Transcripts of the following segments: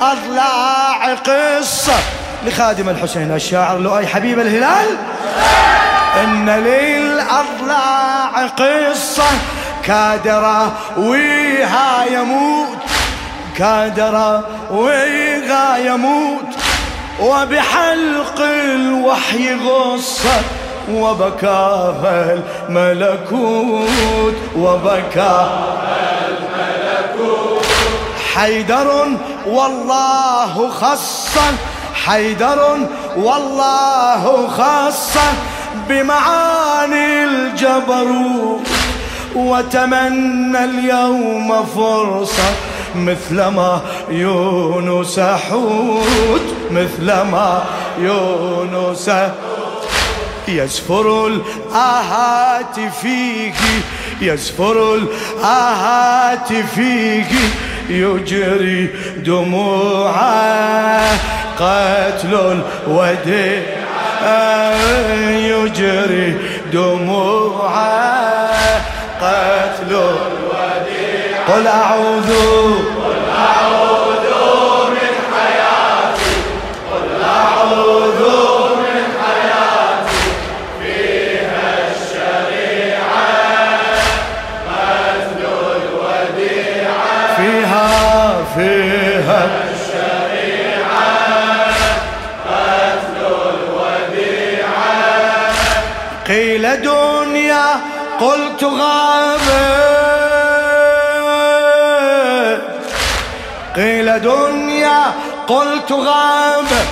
للأضلاع قصة. لخادم الحسين الشاعر لؤي حبيب الهلال. إن للأضلاع قصة كادر ويها يموت، كادر ويها يموت، وبحلق الوحي غصة وبكاها الملكوت، وبكاها الملكوت. حيدر والله خصه، حيدر والله خصه بمعاني الجبروت، وتمنى اليوم فرصة مثلما يونس حوت، مثلما يونس يزفر الآهات فيك، يزفر الآهات فيك، يجري دموعه قتل الوديع، يجري دموعه قتل الوديع. قل أعوذ، قل أعوذ من حياتي، قل أعوذ من حياتي فيها الشريعة قتل الوديعة، فيها الشريعة قتل الوديعة. قيل دنيا قلت غابت، قيل دنيا قلت غابت،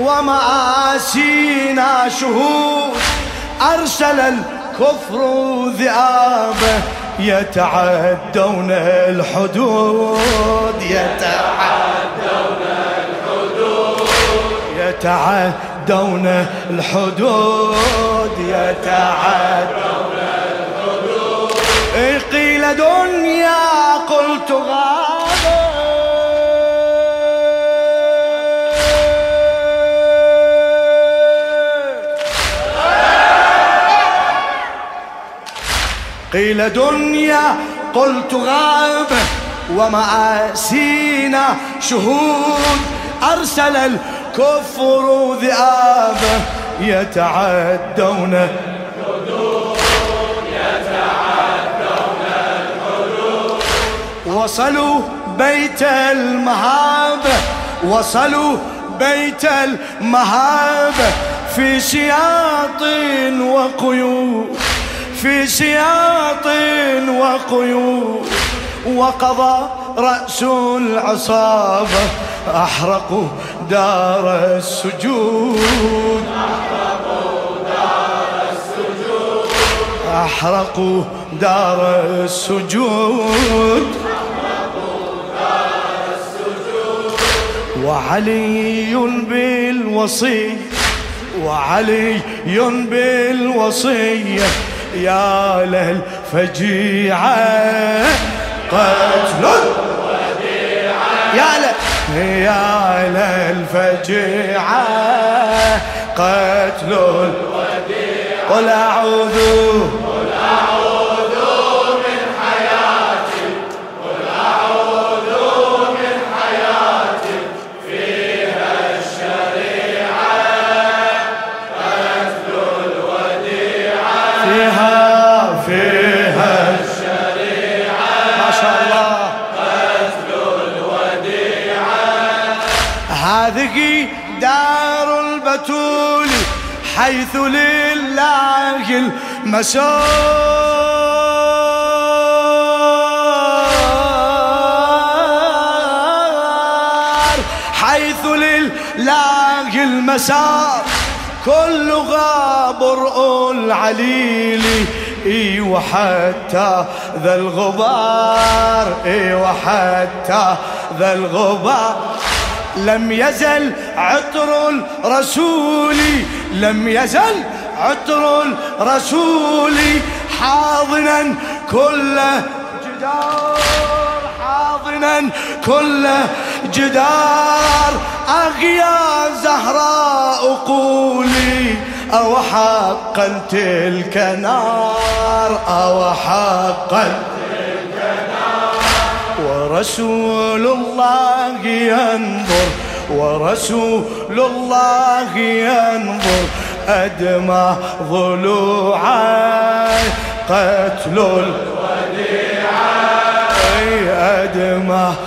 ومآسينا شهود، أرسل الكفر ذئابه يتعدون الحدود، يتعدون الحدود، يتعدون الحدود، يتعدون الحدود. قيل دنيا قلت غابت، قيل دنيا قلت غابت، ومآسينا شهود، أرسل الكفر ذئابه يتعدون الحدود، يتعدون الحدود. وصلوا بيت المهابة، وصلوا بيت المهابة في سياط وقيود، في سياط وقيود. وقضى رأس العصابة أحرقوا دار السجود، أحرقوا دار السجود، أحرقوا دار السجود، أحرقوا دار السجود. وعلي بالوصية، وعلي بالوصية يا للفجيعة قتل الوديعة، يا للفجيعة قتل الوديعة. قل أعوذ، قل أعوذ من حياتي، قل أعوذ من حياتي فيها الشريعة قتل الوديعة، فيها الشريعة ما شاء الله قتل الوديعة. هذه دار البتول حيث لله المسار، حيث لله المسار، كلها برء العليل، وحتى ذا الغبار، وحتى ذا الغبار. لم يزل عطر الرسول، لم يزل عطر الرسول حاضنا كل جدار، حاضنا كل جدار. أغيا زهراء قولي أو حقا تلك نار، أو حقا تلك نار. ورسول الله ينظر، ورسول الله ينظر أدمى ضلوعه قتل الوديعة، أدمى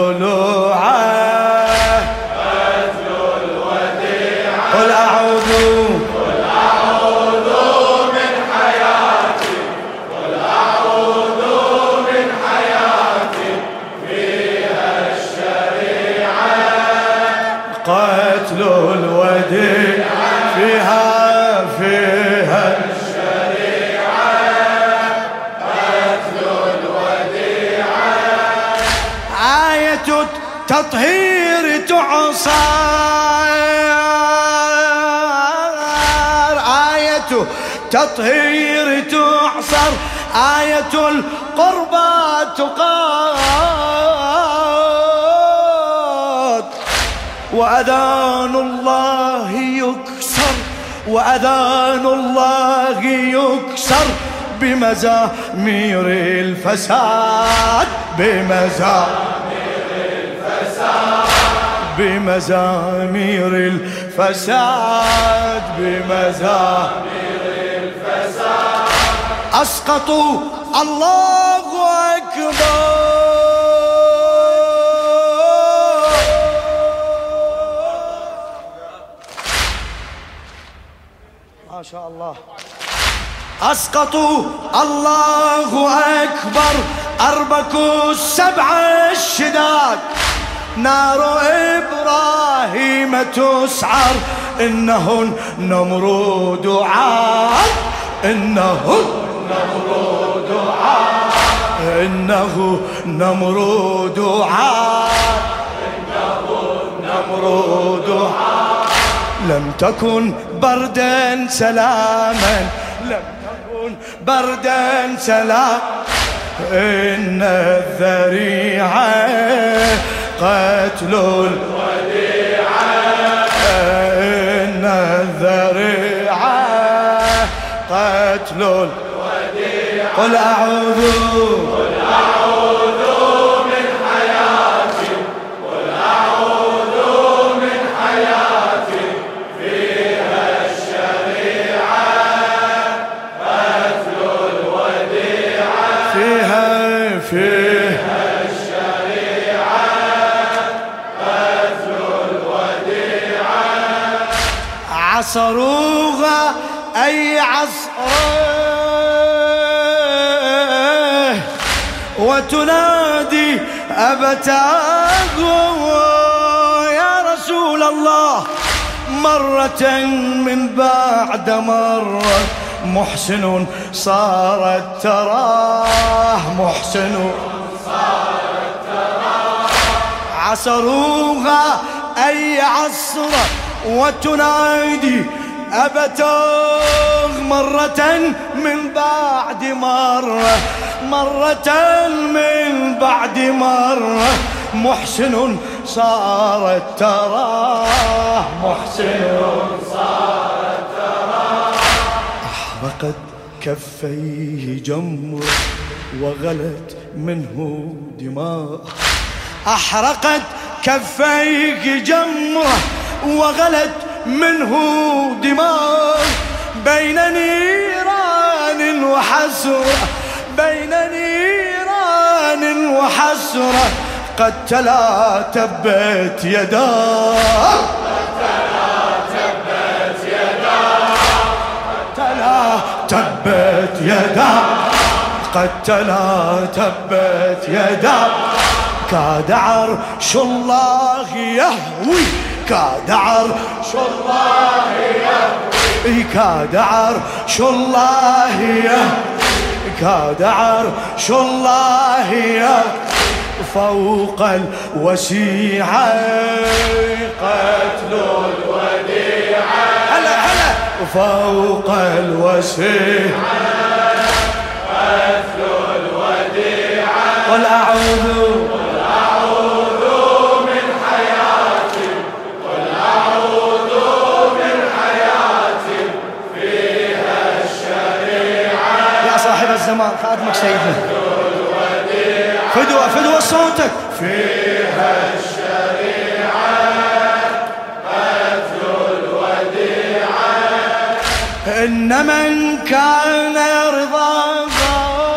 ضلوعه قتل الوديعة. قل أعوذ من حياتي، قل أعوذ من حياتي فيها الشريعة قتل الوديعة، فيها الشريعة قتل الوديعة. آية التطهير تعصر، آية التطهير تعصر، آية القربى تقاد، وأذان الله يكسر، وأذان الله يكسر بمزامير الفساد، بمزامير الفساد، بمزامير الفساد، بمزامير الفساد. أسقطوا الله أكبر، ما شاء الله. أسقطوا الله أكبر، أربكوا السبع الشداد، نار إبراهيم تسعر، إنهن نمرود عاد، إنهن نمرود عاد، إنه نمرود عاد، إنه نمرود عاد. لم تكن بردا سلاما، لم تكن بردا سلاما، إن الذريعة قتل الوديعة، إن الذريعة قتل الوديعة. قل أعوذ من حياتي، قل أعوذ من حياتي فيها الشريعة قتل الوديعة، فيها الشريعة قتل الوديعة. عصروها أي عصره، وتنادي أبتاه يا رسول الله، مرة من بعد مرة، محسن صارت تراه، محسن صارت تراه. عصروها أي عصره، وتنادي أبتاه مرة من بعد مرة، مرة من بعد مرة، محسن صارت تراه، محسن صارت تراه. أحرقت كفيه جمرة وغلت منه دماء، أحرقت كفيه جمرة وغلت منه دماء، بين نيران وحسرة، بين نيران وحسرة، قد تلا تبت يداه، قد تلا تبت يداه، قد تلا تبت يداه، قد تلا تبت يداه. كاد عرش الله يهوي، كاد عرش الله يهوي، كاد عرش الله يهوي، كاد عرش الله يهوي، فوق الوسيعة قتل الوديعة، هلا هلا، فوق الوسيعة قتل الوديعة. قل أعوذ من حياتي، قل أعوذ من حياتي فيها الشريعة. يا صاحب الزمان خادمك سيدنا، فدوى صوتك، فيها الشريعة قتل الوديعة. إن من كان رضاها،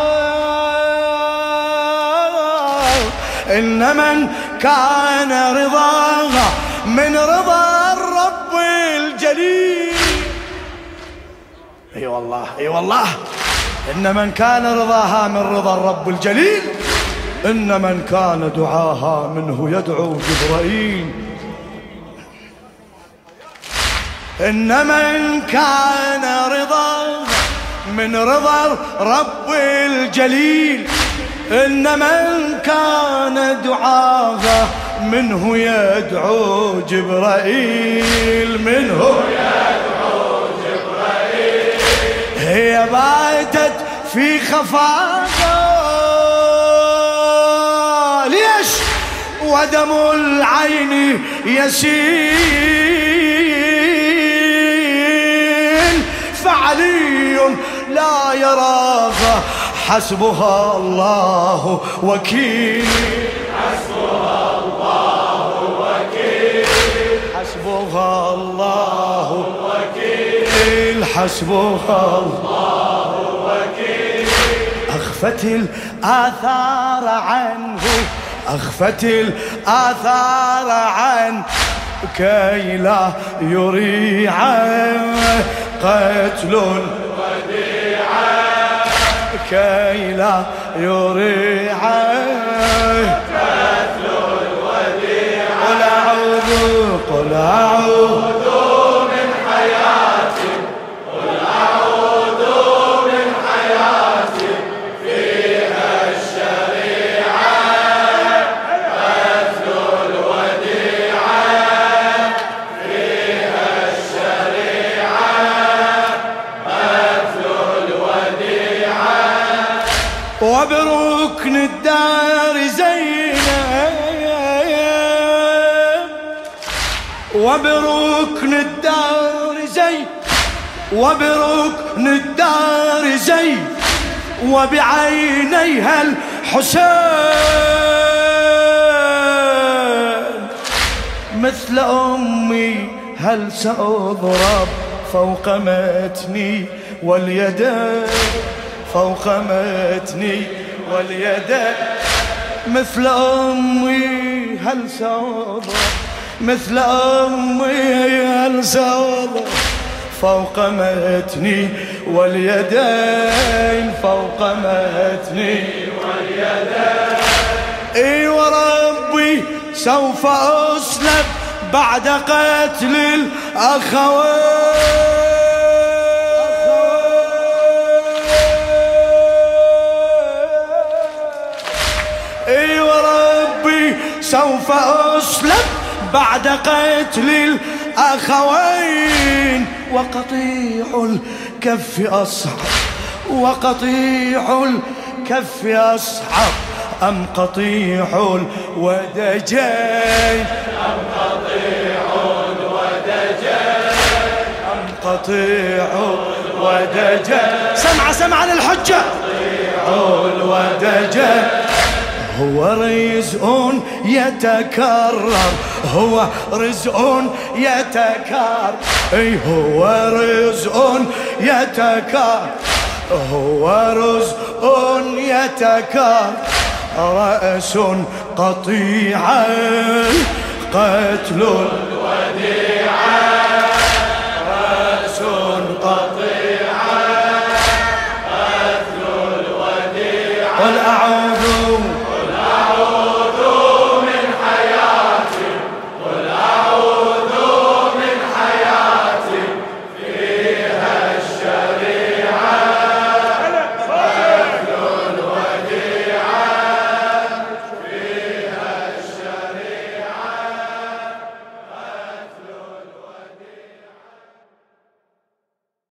إن من كان رضاها من رضا الرب الجليل. اي والله اي والله. إن من كان رضاها من رضا الرب الجليل، إن من كان دعاها منه يدعو جبرائيل. إن من كان رضاها من رضا الرب الجليل، إن من كان دعاها منه يدعو جبرائيل، منه يدعو جبرائيل. هي باتت في خفاقة، ليش؟ ودم العين يسيل، فعلي لا يراها حسبها الله وكيل، حسبها الله وكيل، حسبها الله وكيل، حسبها الله وكيل. أخفت الآثار عنه، أخفت الآثار عنه كي لا يريع قتل الوديعة، كي لا يريع قتل الوديعة. قل أعوذ، قل أعوذ من حياة، قل أعوذ من حياة فيها الشريعة قتل الوديعة، فيها الشريعة قتل الوديعة. وبركن الدار زينب، وبركن الدار زين، وبركن الدار زين، وبعينيها الحسين. مثل أمي هل سأضرب فوق متني واليدين، فوق متني واليدين. مثل أمي هل سأضرب، مثل أمي هل سأضرب فوق متني واليدين، فوق متني واليدين. اي وربي سوف أسلب بعد قتل الأخوين. اي وربي سوف أسلب بعد قتل الأخوين. وقطيع الكف أصعب، وقطيع الكف أصعب أم قطيع الودجين، أم قطيع الودجين، أم قطيع الودجين. سمع سمع للحجة. قطيع الودجين. هو رزق يتكرر، هو رزق يتكرر، اي هو رزق يتكرر، هو رزق يتكرر. رأس قطيعة قتل الوديعة، رأس قطيعة قتل الوديعة. قل أعوذ